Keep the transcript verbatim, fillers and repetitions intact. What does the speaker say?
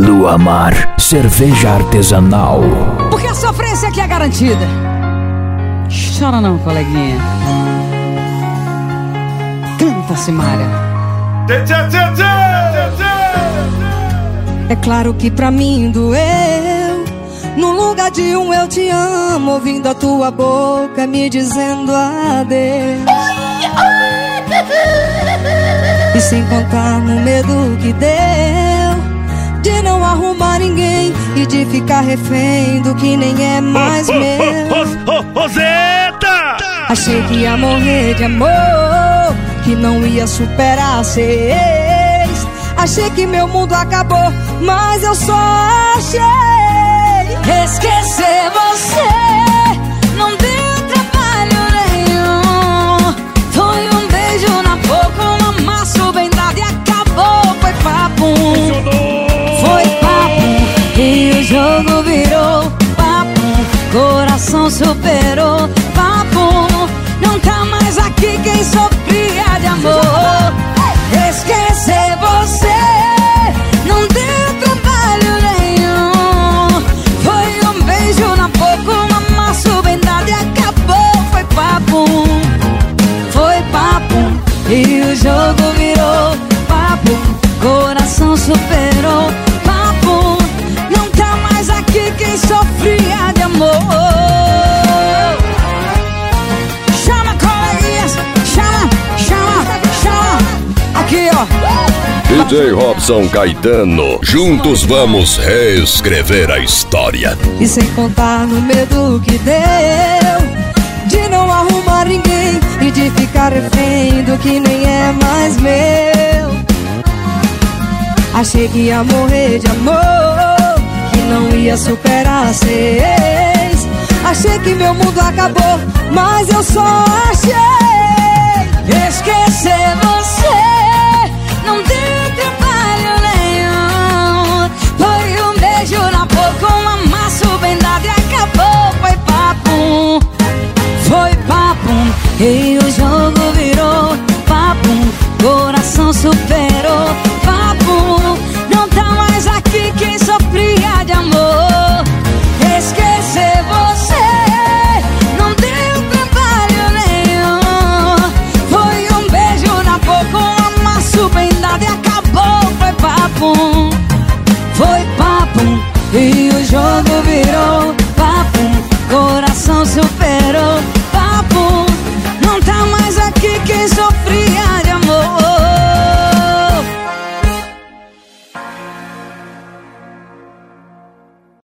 Lua Mar, cerveja artesanal. Porque a sofrência aqui é garantida. Chora não, coleguinha. Canta, Simária. É claro que pra mim doeu. No lugar de um eu te amo, ouvindo a tua boca me dizendo adeus. E sem contar no medo que deu de não arrumar ninguém e de ficar refém do que nem é mais meu. Roseta! Achei que ia morrer de amor, que não ia superar ser ex. Achei que meu mundo acabou, mas eu só achei esquecer você. Não deu trabalho nenhum. Foi um beijo na boca, um amasso bem dado e acabou. Foi papo, foi papo, e o jogo virou papo. Coração superou papo. Não tá mais aqui quem sofria de amor. Esquecer você não deu trabalho nenhum. Foi um beijo na boca, um amasso bem dado e acabou. Foi papo, foi papo, e o jogo virou papo. Coração superou papo. Não tá mais aqui quem sofria de amor. Chama, coleguinhas, chama, chama, chama. Aqui, ó. D J Robson Caetano, juntos vamos reescrever a história. E sem contar no medo que deu de não arrumar ninguém e de ficar refém do que nem é mais meu. Achei que ia morrer de amor, que não ia superar ser ex. Achei que meu mundo acabou, mas eu só achei esquecer você.